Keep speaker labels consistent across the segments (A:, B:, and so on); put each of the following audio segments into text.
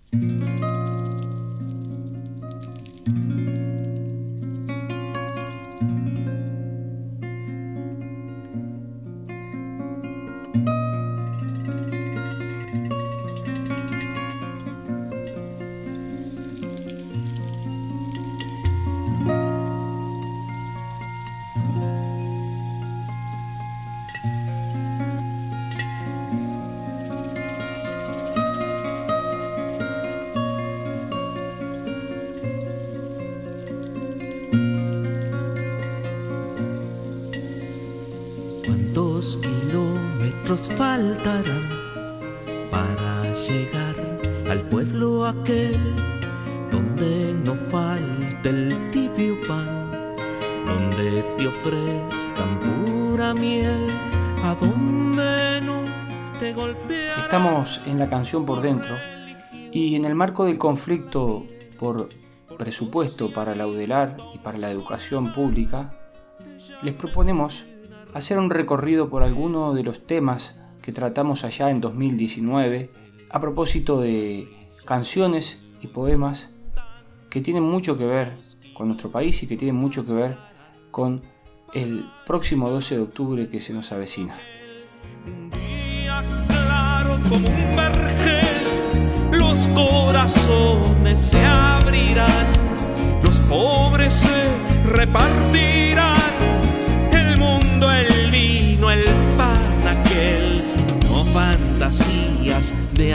A: ¿Cuántos kilómetros faltarán para llegar al pueblo aquel donde no falte el tibio pan, donde te ofrezcan pura miel, a donde no te golpearán?
B: Estamos en la canción Por Dentro y en el marco del conflicto por presupuesto para la UDELAR y para la educación pública, les proponemos hacer un recorrido por algunos de los temas que tratamos allá en 2019 a propósito de canciones y poemas que tienen mucho que ver con nuestro país y que tienen mucho que ver con el próximo 12 de octubre que se nos avecina.
A: Un día claro como un vergel, los corazones se abrirán, los pobres se repartirán, el mundo, el vino, el pan aquel, no fantasías de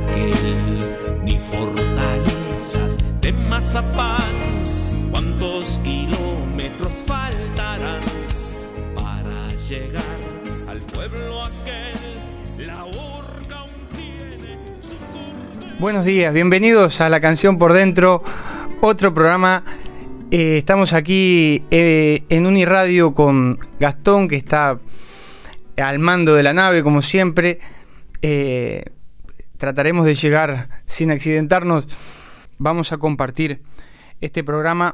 A: anaquel, ni fortalezas de mazapán. ¿Cuántos kilómetros faltarán para llegar al pueblo aquel? La horca aún tiene su cordel.
B: Buenos días, bienvenidos a la canción Por Dentro, otro programa. Estamos aquí en Uniradio con Gastón, que está al mando de la nave, como siempre. Trataremos de llegar sin accidentarnos. Vamos a compartir este programa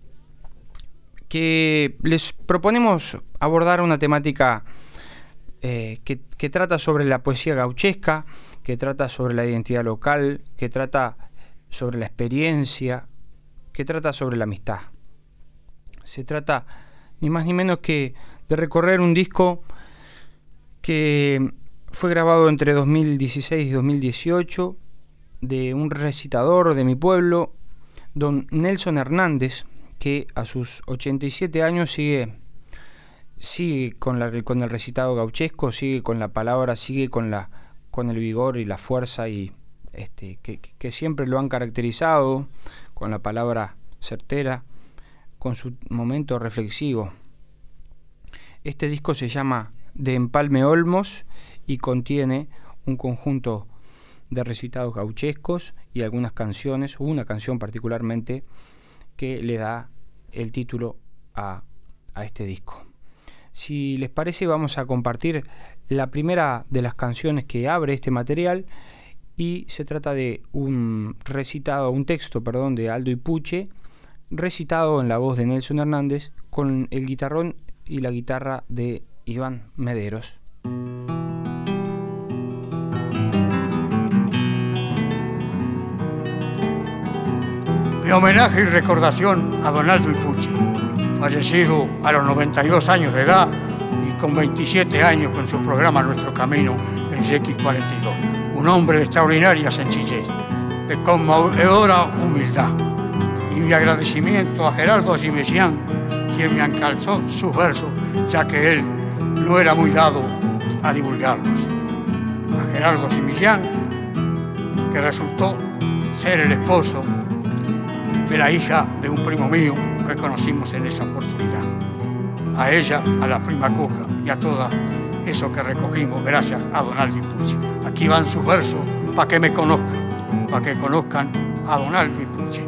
B: que les proponemos abordar una temática que trata sobre la poesía gauchesca, que trata sobre la identidad local, que trata sobre la experiencia, que trata sobre la amistad. Se trata ni más ni menos que de recorrer un disco que fue grabado entre 2016 y 2018 de un recitador de mi pueblo, don Nelson Hernández, que a sus 87 años sigue con el recitado gauchesco, sigue con la palabra, sigue con el vigor y la fuerza y que siempre lo han caracterizado, con la palabra certera, con su momento reflexivo. Este disco se llama De Empalme Olmos y contiene un conjunto de recitados gauchescos y algunas canciones, una canción particularmente que le da el título a este disco. Si les parece, vamos a compartir la primera de las canciones que abre este material, y se trata de un texto de Aldo Ipuche, recitado en la voz de Nelson Hernández con el guitarrón y la guitarra de Iván Mederos.
C: Mi homenaje y recordación a don Aldo Ipuche, fallecido a los 92 años de edad y con 27 años con su programa Nuestro Camino en X42. Un hombre de extraordinaria sencillez, de conmovedora humildad. Y mi agradecimiento a Gerardo Asimesián, quien me encalzó sus versos, ya que él no era muy dado a divulgarlos. A Gerardo Asimesián, que resultó ser el esposo de la hija de un primo mío que conocimos en esa oportunidad. A ella, a la prima Coca y a todas eso que recogimos gracias a don Aldo Ipuche. Aquí van sus versos para que me conozcan, para que conozcan a don Aldo Ipuche.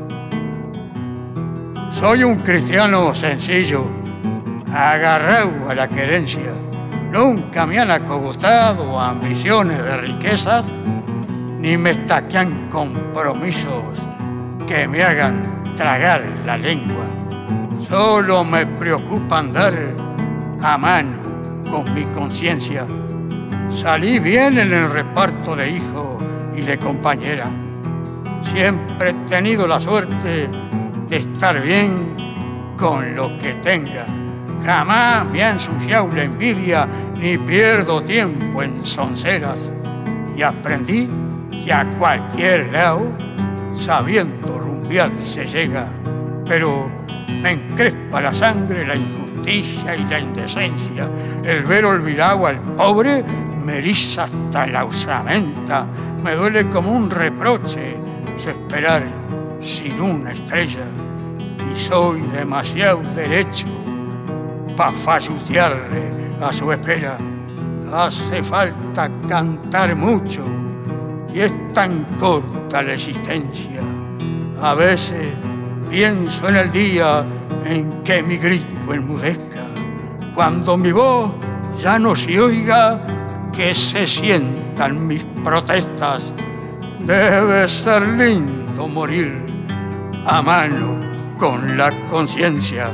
C: Soy un cristiano sencillo, agarrado a la querencia. Nunca me han acogotado ambiciones de riquezas, ni me estaquean compromisos que me hagan tragar la lengua. Solo me preocupa andar a mano con mi conciencia. Salí bien en el reparto de hijo y de compañera. siempre he tenido la suerte de estar bien con lo que tenga. Jamás me ha ensuciado la envidia, ni pierdo tiempo en sonceras. Y aprendí que a cualquier lado, sabiendo rumbear, se llega. Pero me encrespa la sangre la injusticia y la indecencia. El ver olvidado al pobre me eriza hasta la osamenta. Me duele como un reproche su esperar sin una estrella. Y soy demasiado derecho pa' fallutearle a su espera. Hace falta cantar mucho y es tan corta la existencia. A veces pienso en el día en que mi grito enmudezca, cuando mi voz ya no se oiga, que se sientan mis protestas. Debe ser lindo morir a mano con la conciencia.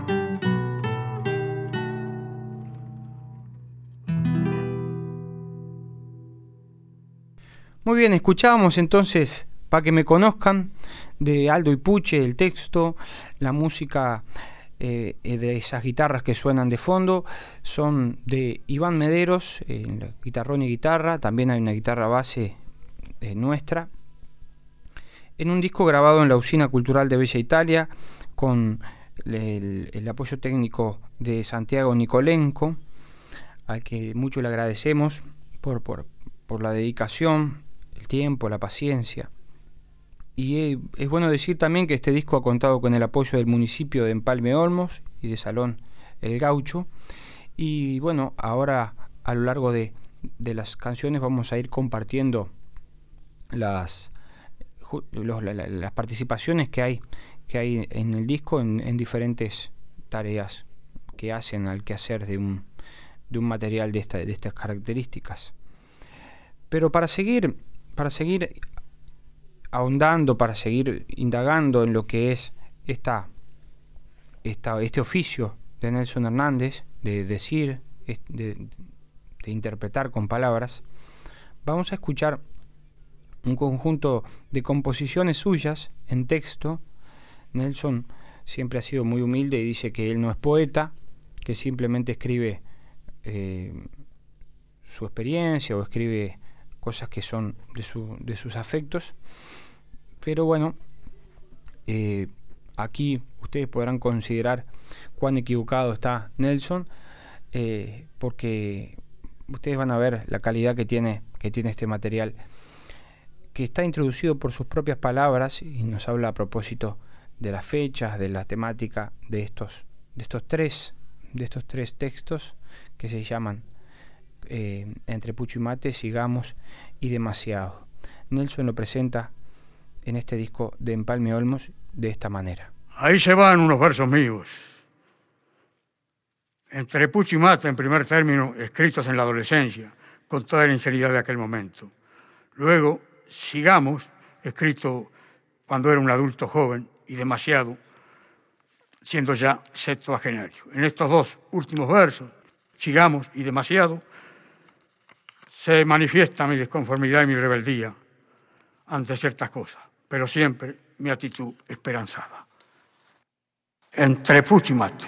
B: Muy bien, escuchábamos entonces Para que me conozcan, de Aldo Ipúche, el texto, la música de esas guitarras que suenan de fondo son de Iván Mederos, guitarrón y guitarra. También hay una guitarra base nuestra, en un disco grabado en la Usina Cultural de Bella Italia, con el apoyo técnico de Santiago Nicolenco, al que mucho le agradecemos por la dedicación, el tiempo, la paciencia. Y es bueno decir también que este disco ha contado con el apoyo del municipio de Empalme Olmos y de Salón El Gaucho. Y bueno, ahora a lo largo de las canciones vamos a ir compartiendo las participaciones que hay en el disco en diferentes tareas que hacen al quehacer de un material de estas características. Pero para seguir ahondando, para seguir indagando en lo que es este oficio de Nelson Hernández, de decir, de interpretar con palabras, vamos a escuchar un conjunto de composiciones suyas en texto. Nelson siempre ha sido muy humilde y dice que él no es poeta, que simplemente escribe su experiencia o escribe cosas que son de sus afectos. Pero bueno, aquí ustedes podrán considerar cuán equivocado está Nelson, porque ustedes van a ver la calidad que tiene este material, que está introducido por sus propias palabras y nos habla a propósito de las fechas, de la temática de estos tres textos que se llaman Entre Pucho y Mate, Sigamos y Demasiado. Nelson lo presenta en este disco de Empalme Olmos de esta manera.
C: Ahí se van unos versos míos. Entre Pucho y Mate, en primer término, escritos en la adolescencia, con toda la ingenuidad de aquel momento. Luego, Sigamos, escrito cuando era un adulto joven y demasiado, siendo ya septuagenario. En estos dos últimos versos, Sigamos y Demasiado, se manifiesta mi desconformidad y mi rebeldía ante ciertas cosas, pero siempre mi actitud esperanzada. Entre Pucho y Mate.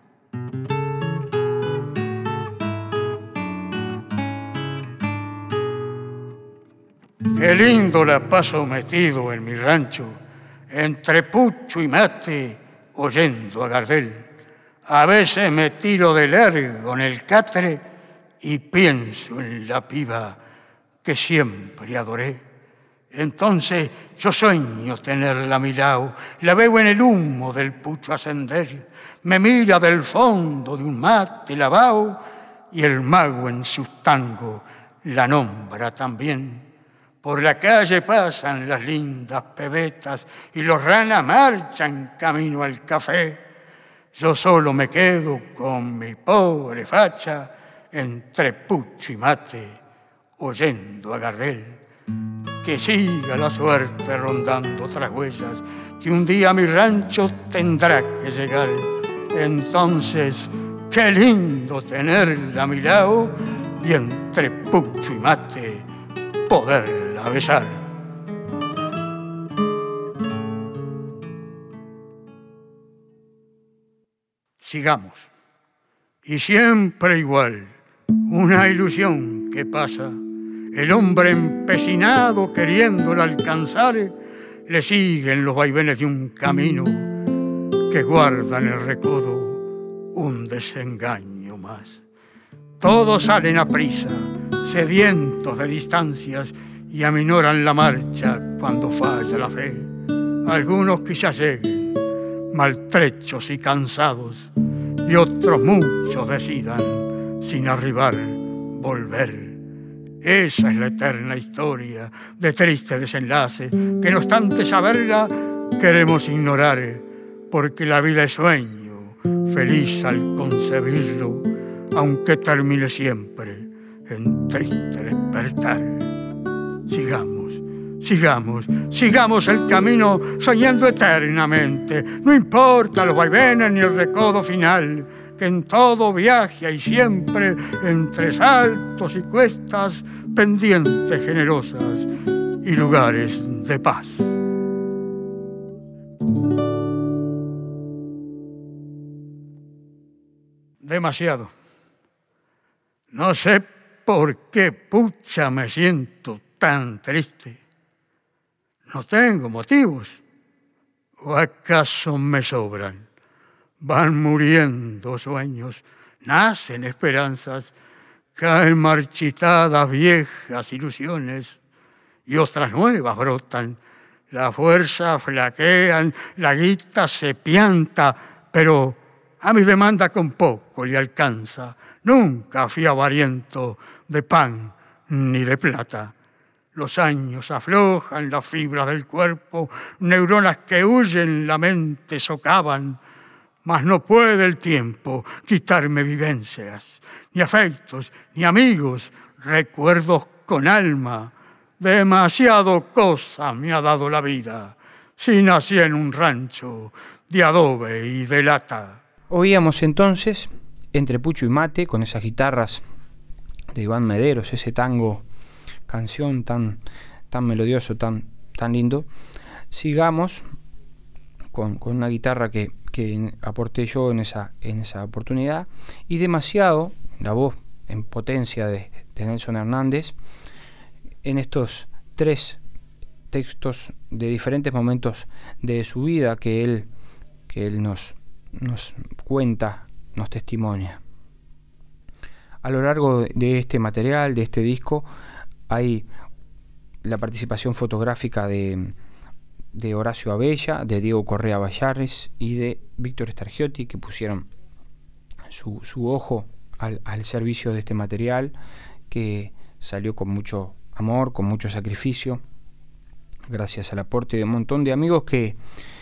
C: Qué lindo la paso metido en mi rancho, entre Pucho y Mate, oyendo a Gardel. A veces me tiro de largo en el catre y pienso en la piba que siempre adoré. Entonces yo sueño tenerla a mi lado, la veo en el humo del Pucho ascender, me mira del fondo de un mate lavao y el mago en sus tangos la nombra también. Por la calle pasan las lindas pebetas y los ranas marchan camino al café. Yo solo me quedo con mi pobre facha entre Pucho y Mate, oyendo a Gardel. Que siga la suerte rondando otras huellas, que un día mi rancho tendrá que llegar. Entonces, qué lindo tenerla a mi lado y entre Pucho y Mate poderla besar. sigamos. Y siempre igual, una ilusión que pasa, el hombre empecinado queriéndola alcanzar, le siguen los vaivenes de un camino que guarda en el recodo un desengaño más. Todos salen a prisa, sedientos de distancias, y aminoran la marcha cuando falla la fe. Algunos quizás lleguen, maltrechos y cansados, y otros muchos decidan, sin arribar, volver. Esa es la eterna historia de triste desenlace, que no obstante saberla, queremos ignorar, porque la vida es sueño, feliz al concebirlo, aunque termine siempre en triste despertar. Sigamos el camino soñando eternamente. No importa los vaivenes ni el recodo final, que en todo viaje hay siempre, entre saltos y cuestas, pendientes generosas y lugares de paz. Demasiado. No sé por qué pucha me siento tan triste. No tengo motivos. ¿O acaso me sobran? Van muriendo sueños, nacen esperanzas, caen marchitadas viejas ilusiones y otras nuevas brotan. La fuerza flaquean, la guita se pianta, pero a mi demanda con poco le alcanza. Nunca fui avariento de pan ni de plata. Los años aflojan las fibras del cuerpo, neuronas que huyen la mente socavan, mas no puede el tiempo quitarme vivencias, ni afectos, ni amigos, recuerdos con alma. Demasiado cosa me ha dado la vida, si nací en un rancho de adobe y de lata.
B: Oíamos entonces, Entre Pucho y Mate, con esas guitarras de Iván Mederos, ese tango, canción tan melodioso, tan lindo. Sigamos con una guitarra que aporté yo en esa oportunidad, y Demasiado, la voz en potencia de Nelson Hernández, en estos 3 textos de diferentes momentos de su vida que él nos cuenta, nos testimonia. A lo largo de este material, de este disco, hay la participación fotográfica de Horacio Abella, de Diego Correa Bayares y de Víctor Stargiotti, que pusieron su ojo al servicio de este material, que salió con mucho amor, con mucho sacrificio, gracias al aporte de un montón de amigos que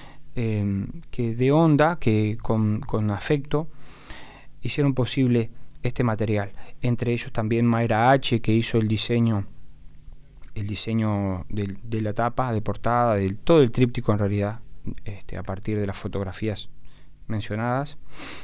B: de onda, que con afecto hicieron posible este material. Entre ellos también Mayra H., que hizo el diseño de la tapa, de portada, de todo el tríptico en realidad, a partir de las fotografías mencionadas.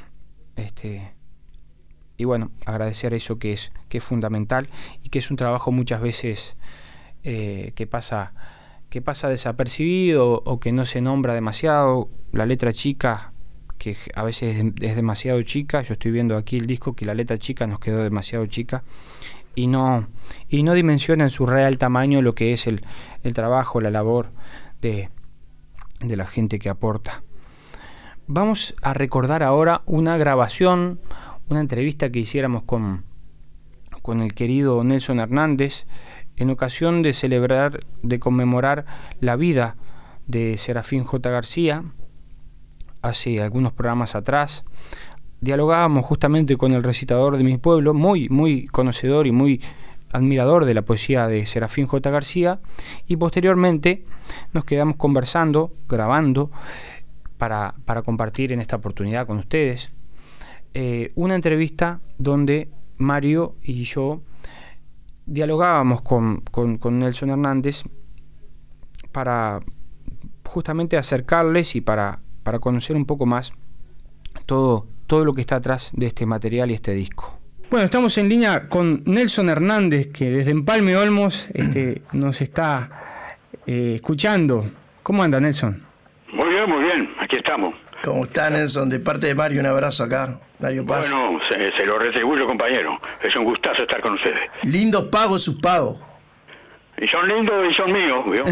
B: Y bueno, agradecer eso que es fundamental y que es un trabajo muchas veces que pasa desapercibido o que no se nombra demasiado. La letra chica, que a veces es demasiado chica. Yo estoy viendo aquí el disco que la letra chica nos quedó demasiado chica y no dimensiona en su real tamaño lo que es el trabajo, la labor de la gente que aporta. Vamos a recordar ahora una grabación, una entrevista que hiciéramos con el querido Nelson Hernández en ocasión de conmemorar la vida de Serafín J. García. Hace algunos programas atrás dialogábamos justamente con el recitador de mi pueblo, muy conocedor y muy admirador de la poesía de Serafín J. García, y posteriormente nos quedamos conversando, grabando, para compartir en esta oportunidad con ustedes una entrevista donde Mario y yo dialogábamos con Nelson Hernández para justamente acercarles y para conocer un poco más todo lo que está atrás de este material y este disco. Bueno, estamos en línea con Nelson Hernández, que desde Empalme Olmos nos está escuchando. ¿Cómo anda, Nelson?
D: Muy bien, aquí estamos. ¿Cómo está, Nelson? De parte de Mario, un abrazo acá. Mario Paz.
E: Bueno, se lo retribuyo, compañero. Es un gustazo estar con ustedes.
D: Lindos pagos sus pagos.
E: Y son lindos y son míos, ¿vio?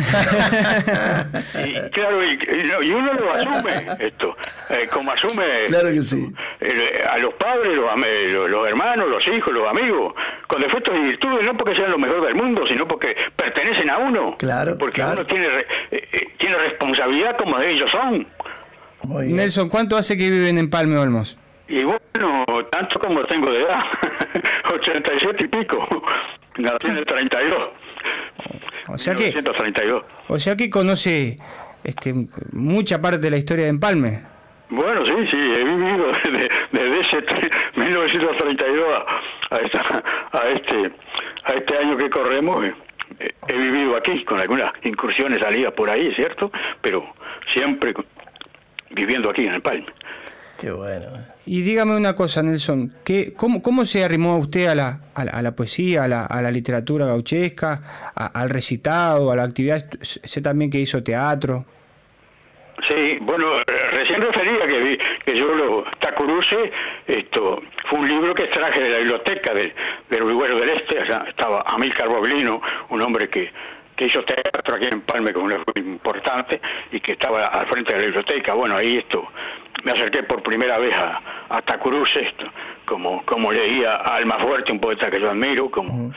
E: Y claro, y uno lo asume, esto. Como asume...
D: Claro que sí.
E: A los padres, los hermanos, los hijos, los amigos, con defectos y virtudes, no porque sean lo mejor del mundo, sino porque pertenecen a uno.
D: Claro,
E: porque
D: claro.
E: uno tiene responsabilidad como ellos son.
D: Muy bien.
B: Nelson, ¿cuánto hace que viven en Empalme Olmos?
E: Y bueno, tanto como tengo de edad, 87 y pico, nací en el 32.
B: O sea
E: 1932.
B: que conoce mucha parte de la historia de Empalme.
E: Bueno, sí, he vivido desde ese 1932 a este año que corremos. He vivido aquí con algunas incursiones, salidas por ahí, ¿cierto? Pero siempre viviendo aquí en Empalme.
D: Qué bueno.
B: Y dígame una cosa, Nelson, ¿cómo se arrimó usted a la poesía, a la literatura gauchesca, al recitado, a la actividad? Sé también que hizo teatro.
E: Sí, bueno, recién refería que yo Tacuruce, fue un libro que extraje de la biblioteca del Uruguayo del Este. Allá estaba Amílcar Boglino, un hombre que hizo teatro aquí en Empalme con un fue importante y que estaba al frente de la biblioteca. Bueno, ahí me acerqué por primera vez a Tacuruce, como leía a Almafuerte, un poeta que yo admiro, como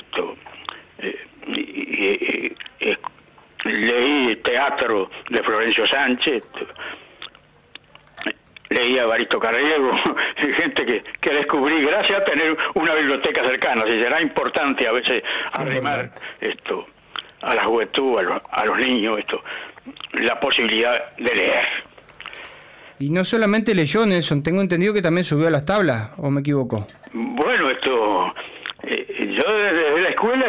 E: leí teatro de Florencio Sánchez, leí a Evaristo Carriego, gente que descubrí gracias a tener una biblioteca cercana. Si será importante a veces arrimar a la juventud, a los niños, la posibilidad de leer.
B: Y no solamente leyó, Nelson, tengo entendido que también subió a las tablas, ¿o me equivoco?
E: Bueno, yo desde la escuela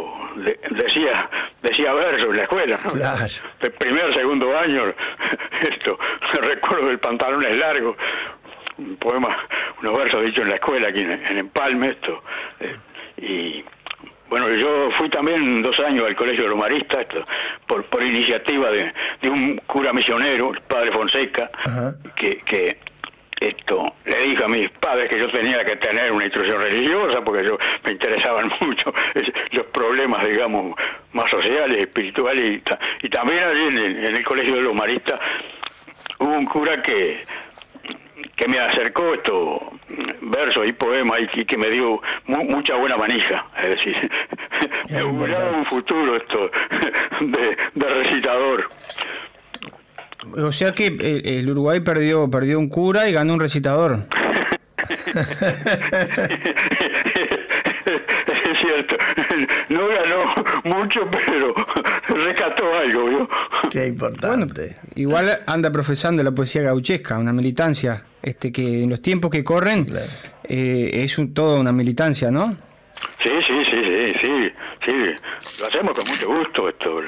E: decía verso en la escuela, ¿no?
D: Claro.
E: El primer, segundo año, recuerdo del Pantalones Largos, un poema, unos versos dichos en la escuela aquí en Empalme, y bueno, yo fui también 2 años al Colegio de los Maristas, por iniciativa de un cura misionero, el padre Fonseca, que le dije a mis padres que yo tenía que tener una instrucción religiosa porque me interesaban mucho los problemas, digamos, más sociales, espirituales, y también allí en el Colegio de los Maristas hubo un cura que me acercó versos y poemas y que me dio mucha buena manija, es decir, me auguraba un futuro de recitador.
B: O sea que el Uruguay perdió un cura y ganó un recitador.
E: Es cierto, no ganó mucho, pero rescató algo, ¿vio?
D: Qué importante.
B: Bueno, igual anda profesando la poesía gauchesca, una militancia, que en los tiempos que corren, claro, es toda una militancia, ¿no?
E: Sí, lo hacemos con mucho gusto,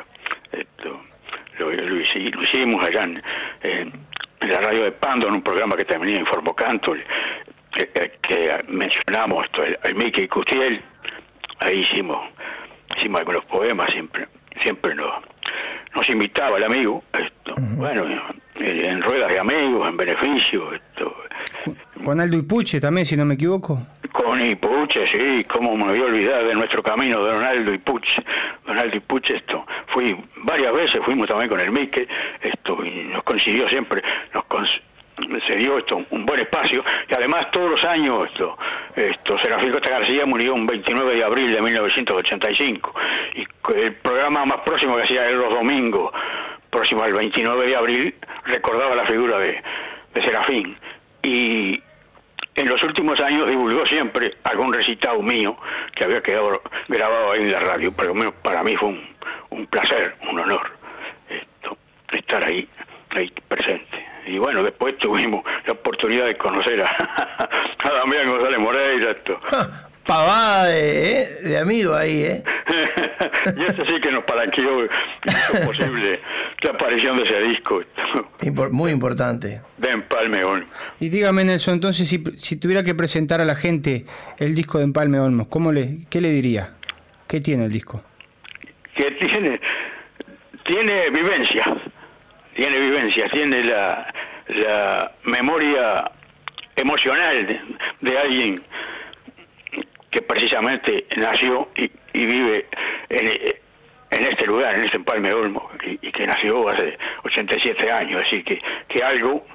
E: lo hicimos allá en la radio de Pando, en un programa que también informó Canto, que mencionamos el Mickey Cutiel. Ahí hicimos algunos poemas, siempre nos invitaba el amigo, bueno, en ruedas de amigos, en beneficio,
B: Con Aldo Ipuche también, si no me equivoco.
E: Con Ipuche, sí, cómo me voy a olvidar de nuestro camino de Don Aldo Ipuche. Don Aldo Ipuche, fui varias veces, fuimos también con el Mique, y nos consiguió siempre, se dio un buen espacio, y además todos los años Serafín Costa García murió un 29 de abril de 1985, y el programa más próximo que hacía era los domingos, próximo al 29 de abril, recordaba la figura de Serafín, y en los últimos años divulgó siempre algún recitado mío que había quedado grabado ahí en la radio. Por lo menos para mí fue un placer, un honor estar ahí presente. Y bueno, después tuvimos la oportunidad de conocer a Damián González Moreira.
D: Pavada de amigo ahí,
E: Y eso sí que nos palanqueó, hizo posible la aparición de ese disco.
D: Muy importante.
E: De Empalme Olmos.
B: Y dígame, Nelson, entonces, si tuviera que presentar a la gente el disco de Empalme Olmos, ¿qué le diría? ¿Qué tiene el disco?
E: Que tiene vivencia, tiene la memoria emocional de alguien que precisamente nació y vive en este lugar, en este Empalme Olmos, y que nació hace 87 años, así que algo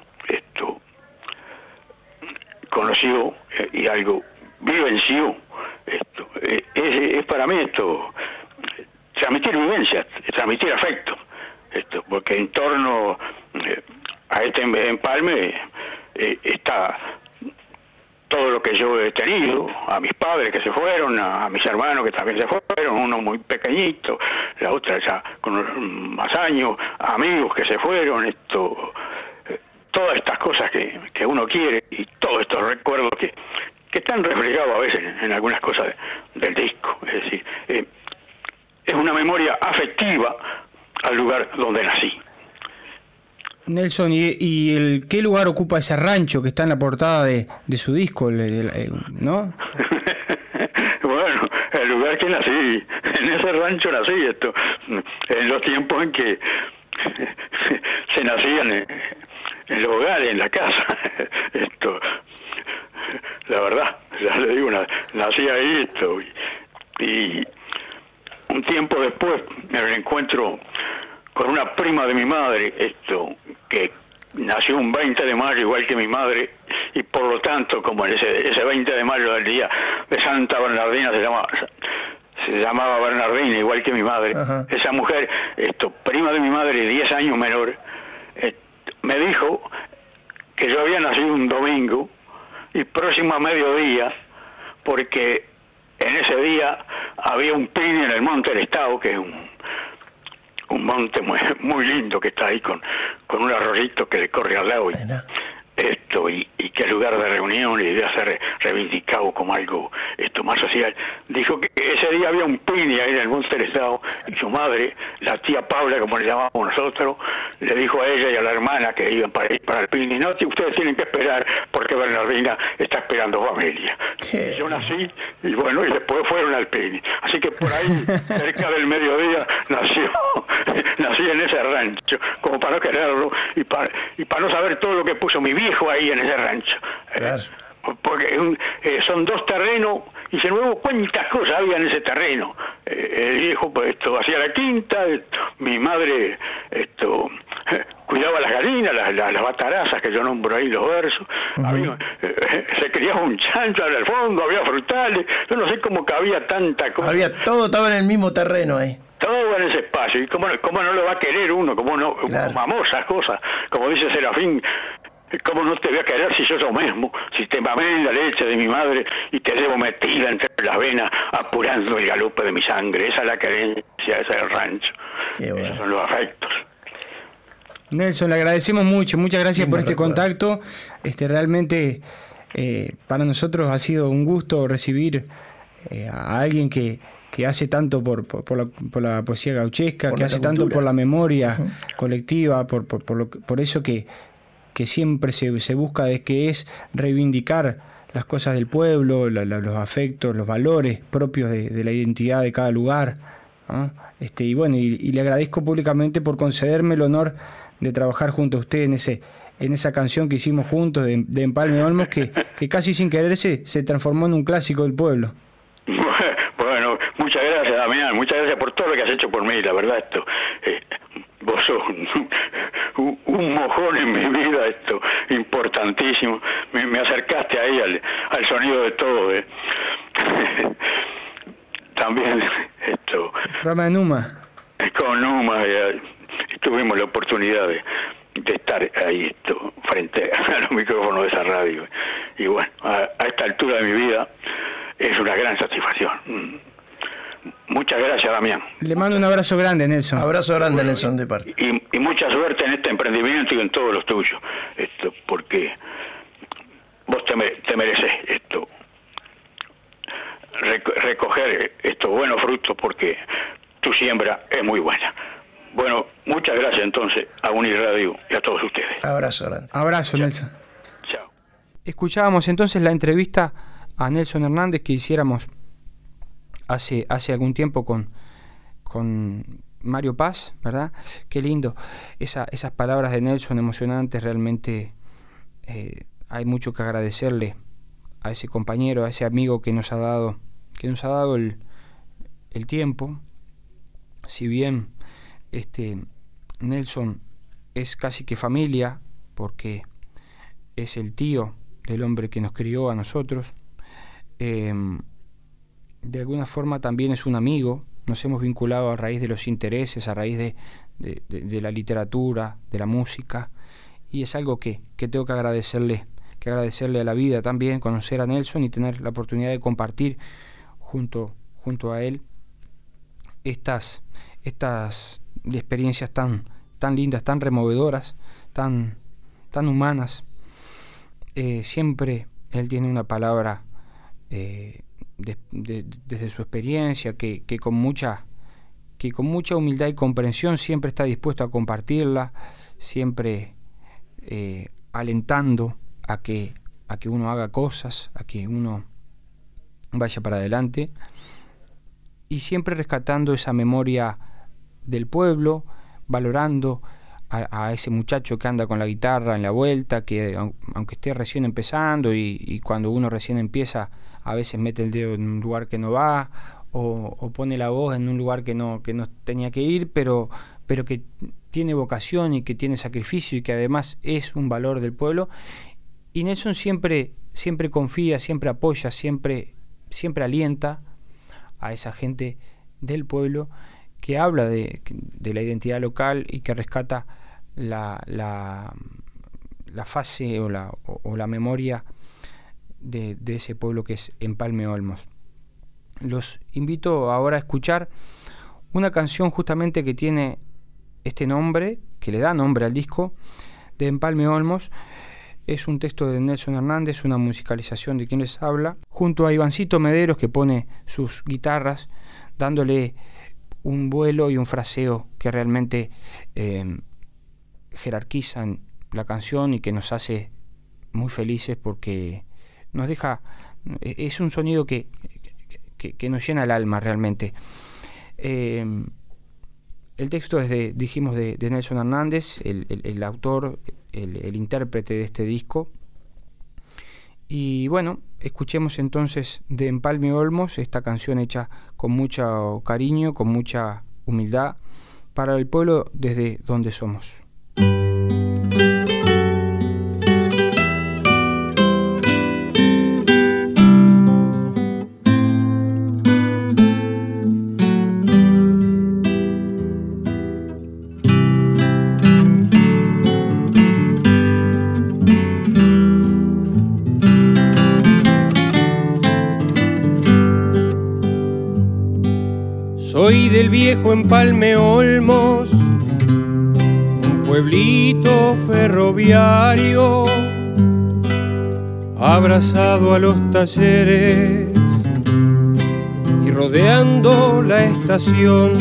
E: conoció y algo vivenció. Es para mí transmitir vivencias, transmitir afecto, porque en torno a este empalme está todo lo que yo he tenido, a mis padres que se fueron, a mis hermanos que también se fueron, uno muy pequeñito, la otra ya con más años, amigos que se fueron, todas estas cosas que uno quiere y todos estos recuerdos que están reflejados a veces en algunas cosas del disco. Es decir, es una memoria afectiva al lugar donde nací.
B: Nelson, ¿y qué lugar ocupa ese rancho que está en la portada de su disco, no?
E: Bueno, el lugar que nací, en ese rancho nací, en los tiempos en que se nacían en los hogares, en la casa, la verdad, ya le digo, nací ahí, y un tiempo después me reencuentro con una prima de mi madre, que nació un 20 de mayo igual que mi madre, y por lo tanto, como ese 20 de mayo del día de Santa Bernardina se llamaba Bernardina igual que mi madre. Ajá. Esa mujer, prima de mi madre, 10 años menor, me dijo que yo había nacido un domingo y próximo a mediodía, porque en ese día había un pino en el Monte del Estado, que es un monte muy, muy lindo que está ahí con un arroyito que le corre al lado, y que es lugar de reunión y debe ser reivindicado como algo más social. Dijo que ese día había un pini ahí en el Monte del Estado, y su madre, la tía Paula, como le llamamos nosotros, le dijo a ella y a la hermana que iban para ir para el pini: no, ustedes tienen que esperar porque Bernardina está esperando familia. Y yo nací, y bueno, y después fueron al pini. Así que por ahí, cerca del mediodía, nací en ese rancho, como para no quererlo y para no saber todo lo que puso mi viejo ahí en ese rancho. Claro. Porque son 2 terrenos, y se luego cuántas cosas había en ese terreno. El viejo hacía la quinta, mi madre cuidaba las gallinas, las batarazas que yo nombro ahí, los versos. Uh-huh. Se criaba un chancho al fondo, había frutales, yo no sé cómo cabía tanta cosa.
D: Había todo, estaba en el mismo terreno ahí.
E: Todo en ese espacio, y cómo no lo va a querer uno, cómo no, claro. Mamó esas cosas, como dice Serafín. ¿Cómo no te voy a querer si yo mismo? Si te mamé la leche de mi madre y te llevo metida entre las venas, apurando el galope de mi sangre. Esa es la querencia, ese es el rancho. Bueno. Esos son los afectos.
B: Nelson, le agradecemos mucho. Muchas gracias por este contacto. Realmente para nosotros ha sido un gusto recibir a alguien que hace tanto por la poesía gauchesca, que hace tanto por la memoria colectiva, por eso que siempre se busca, que es reivindicar las cosas del pueblo, los afectos, los valores propios de la identidad de cada lugar, ¿no? Y bueno, y le agradezco públicamente por concederme el honor de trabajar junto a usted en esa canción que hicimos juntos de Empalme Olmos, que casi sin querer se transformó en un clásico del pueblo.
E: Bueno, muchas gracias, Damián, muchas gracias por todo lo que has hecho por mí, la verdad, vos sos un mojón en mi vida, importantísimo. Me acercaste ahí al sonido de todo. También
B: programa de Numa.
E: Con Numa tuvimos la oportunidad de estar ahí frente a los micrófonos de esa radio. Y bueno, a esta altura de mi vida es una gran satisfacción. Muchas gracias, Damián.
B: Le mando un abrazo grande, Nelson.
D: Abrazo grande, Nelson, de parte.
E: Y mucha suerte en este emprendimiento y en todos los tuyos, porque vos te mereces recoger estos buenos frutos, porque tu siembra es muy buena. Bueno, muchas gracias entonces a Uniradio y a todos ustedes.
D: Abrazo grande.
B: Abrazo,
E: Chao.
B: Nelson.
E: Chao.
B: Escuchábamos entonces la entrevista a Nelson Hernández que hiciéramos hace algún tiempo con Mario Paz, ¿verdad? Qué lindo. Esas palabras de Nelson emocionantes, realmente hay mucho que agradecerle a ese compañero, a ese amigo que nos ha dado el tiempo. Si bien Nelson es casi que familia, porque es el tío del hombre que nos crió a nosotros, de alguna forma también es un amigo. Nos hemos vinculado a raíz de los intereses, a raíz de la literatura, de la música, y es algo que tengo que agradecerle a la vida también, conocer a Nelson y tener la oportunidad de compartir junto a él estas experiencias tan lindas, tan removedoras, tan humanas. Siempre él tiene una palabra desde su experiencia que con mucha humildad y comprensión siempre está dispuesto a compartirla, siempre alentando a que uno haga cosas, a que uno vaya para adelante, y siempre rescatando esa memoria del pueblo, valorando a ese muchacho que anda con la guitarra en la vuelta, que aunque esté recién empezando y cuando uno recién empieza a veces mete el dedo en un lugar que no va, o pone la voz en un lugar que no tenía que ir, pero que tiene vocación y que tiene sacrificio y que además es un valor del pueblo. Y Nelson siempre confía, siempre apoya, siempre alienta a esa gente del pueblo que habla de la identidad local y que rescata la fase o la memoria de ese pueblo que es Empalme Olmos. Los invito ahora a escuchar una canción justamente que tiene este nombre, que le da nombre al disco, de Empalme Olmos. Es un texto de Nelson Hernández, una musicalización de quien les habla, junto a Ivancito Mederos, que pone sus guitarras, dándole un vuelo y un fraseo que realmente jerarquizan la canción y que nos hace muy felices, porque nos deja, es un sonido que nos llena el alma realmente. El texto es de Nelson Hernández, el autor, el intérprete de este disco. Y bueno, escuchemos entonces de Empalme Olmos, esta canción hecha con mucho cariño, con mucha humildad, para el pueblo desde donde somos.
F: Soy del viejo Empalme Olmos, un pueblito ferroviario, abrazado a los talleres y rodeando la estación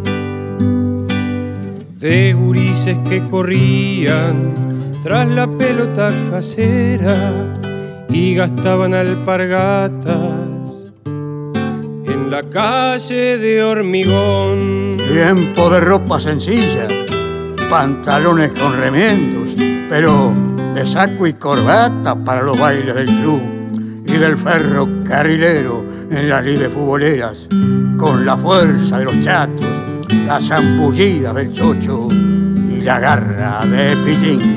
F: de gurises que corrían tras la pelota casera y gastaban alpargatas en la calle de hormigón.
C: Tiempo de ropa sencilla, pantalones con remiendos, pero de saco y corbata para los bailes del club, y del ferrocarrilero en las lides futboleras, con la fuerza de los chatos, la zambullida del chocho y la garra de Pitín.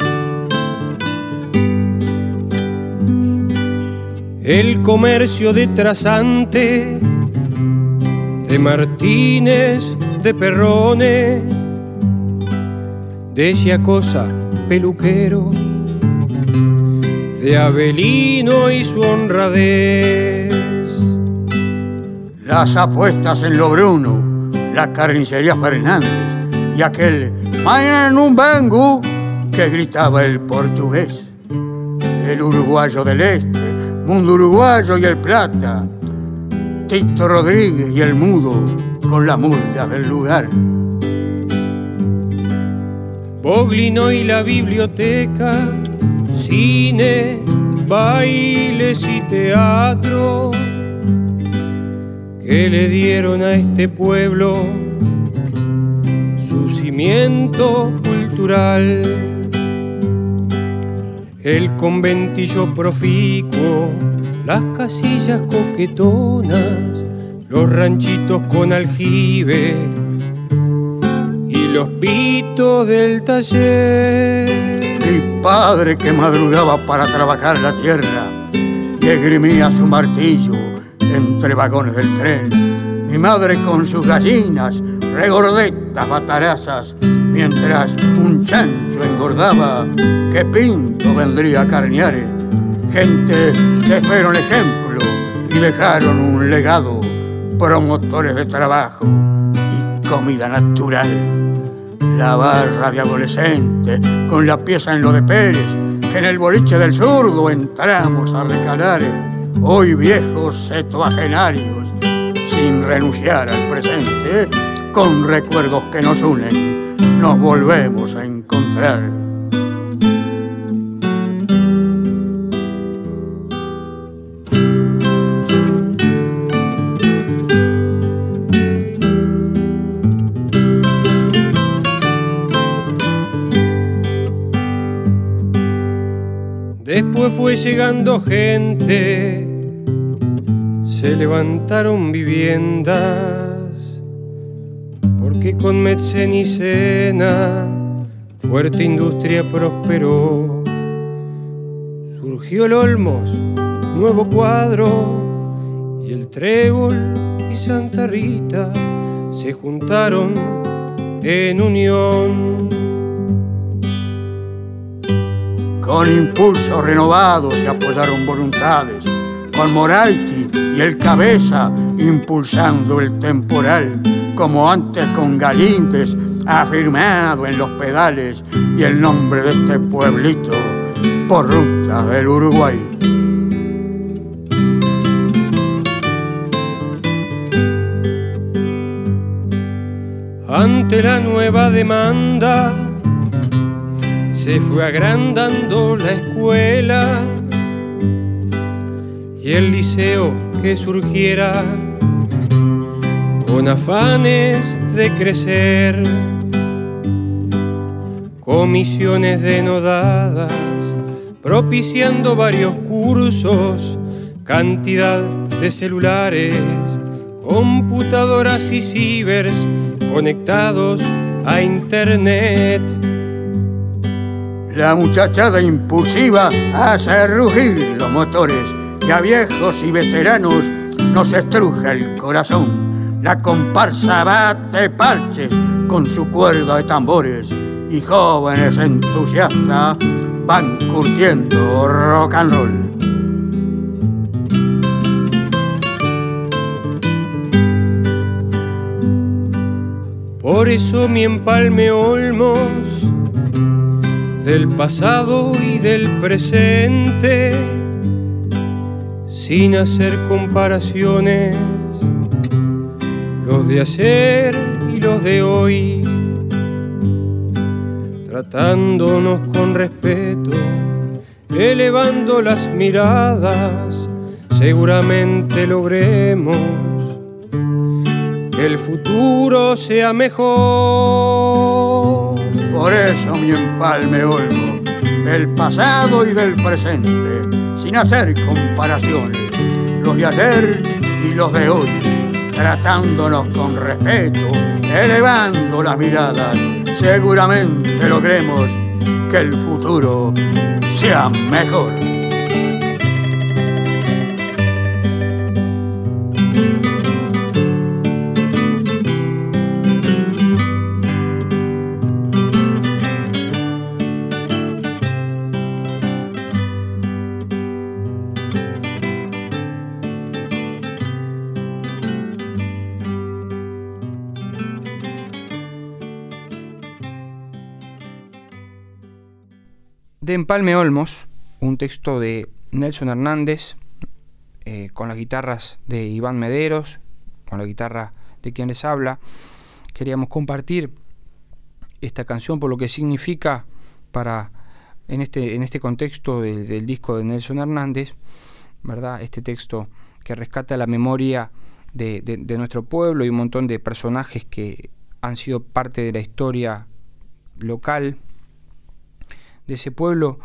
F: El comercio de trasante, de Martínez, de Perrone, de Giacosa, peluquero, de Avelino y su honradez.
C: Las apuestas en lo Bruno, la carnicería Fernández y aquel "mañana no vengo" que gritaba el portugués. El uruguayo del este, Mundo Uruguayo y el Plata, Tito Rodríguez y el Mudo con la murga del lugar.
F: Boglino y la biblioteca, cine, bailes y teatro que le dieron a este pueblo crecimiento cultural. El conventillo proficuo, las casillas coquetonas, los ranchitos con aljibe y los pitos del taller.
C: Mi padre que madrugaba para trabajar la tierra y esgrimía su martillo entre vagones del tren. Mi madre con sus gallinas, regordetas, batarazas, mientras un chancho engordaba, que Pinto vendría a carnear. Gente que fueron ejemplo y dejaron un legado, promotores de trabajo y comida natural. La barra de adolescente con la pieza en lo de Pérez, que en el boliche del zurdo entramos a recalar. Hoy viejos septuagenarios, sin renunciar al presente, con recuerdos que nos unen, nos volvemos a encontrar.
F: Después fue llegando gente, se levantaron viviendas, porque con Metzen y Sena fuerte industria prosperó. Surgió el Olmos, nuevo cuadro, y el Trébol y Santa Rita se juntaron en unión.
C: Con impulsos renovados se apoyaron voluntades, con Moraiti y el Cabeza impulsando el temporal, como antes con Galíndez afirmado en los pedales y el nombre de este pueblito por ruta del Uruguay.
F: Ante la nueva demanda se fue agrandando la escuela y el liceo que surgiera con afanes de crecer, comisiones denodadas propiciando varios cursos, cantidad de celulares, computadoras y cibers conectados a internet.
C: La muchachada impulsiva hace rugir los motores y a viejos y veteranos nos estruja el corazón. La comparsa bate parches con su cuerda de tambores y jóvenes entusiastas van curtiendo rock and roll.
F: Por eso mi empalme Olmos del pasado y del presente, sin hacer comparaciones, los de ayer y los de hoy, tratándonos con respeto, elevando las miradas, seguramente logremos que el futuro sea mejor.
C: Por eso mi empalme Olmo, del pasado y del presente, sin hacer comparaciones, los de ayer y los de hoy, tratándonos con respeto, elevando las miradas, seguramente logremos que el futuro sea mejor.
B: De Empalme Olmos, un texto de Nelson Hernández, con las guitarras de Iván Mederos, con la guitarra de quien les habla. Queríamos compartir esta canción por lo que significa en este contexto del disco de Nelson Hernández, ¿verdad? Este texto que rescata la memoria de nuestro pueblo y un montón de personajes que han sido parte de la historia local de ese pueblo,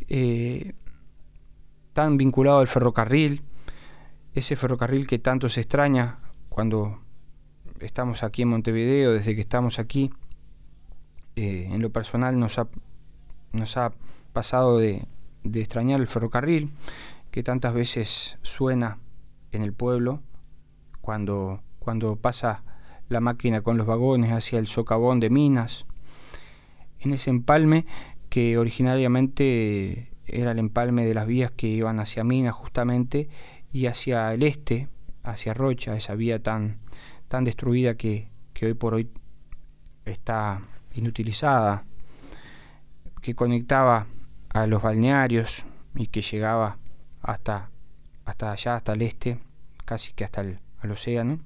B: tan vinculado al ferrocarril, ese ferrocarril que tanto se extraña cuando estamos aquí en Montevideo. Desde que estamos aquí, en lo personal nos ha pasado de extrañar el ferrocarril, que tantas veces suena en el pueblo cuando pasa la máquina con los vagones hacia el socavón de Minas, en ese empalme que originariamente era el empalme de las vías que iban hacia Minas justamente, y hacia el este, hacia Rocha, esa vía tan destruida que hoy por hoy está inutilizada, que conectaba a los balnearios y que llegaba hasta allá, hasta el este, casi que hasta al océano,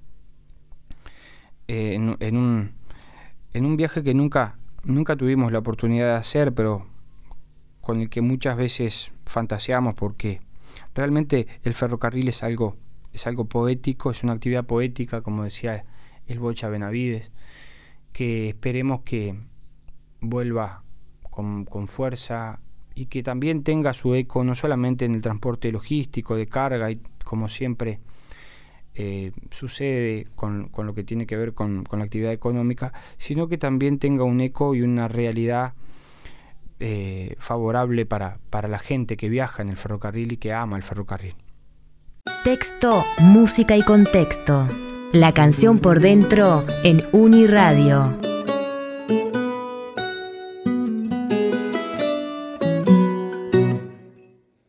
B: en un viaje que nunca tuvimos la oportunidad de hacer, pero con el que muchas veces fantaseamos, porque realmente el ferrocarril es algo poético, es una actividad poética, como decía el Bocha Benavides, que esperemos que vuelva con fuerza y que también tenga su eco no solamente en el transporte logístico de carga, y como siempre sucede con lo que tiene que ver con la actividad económica, sino que también tenga un eco y una realidad favorable para la gente que viaja en el ferrocarril y que ama el ferrocarril.
G: Texto, música y contexto. La canción por dentro en Uniradio.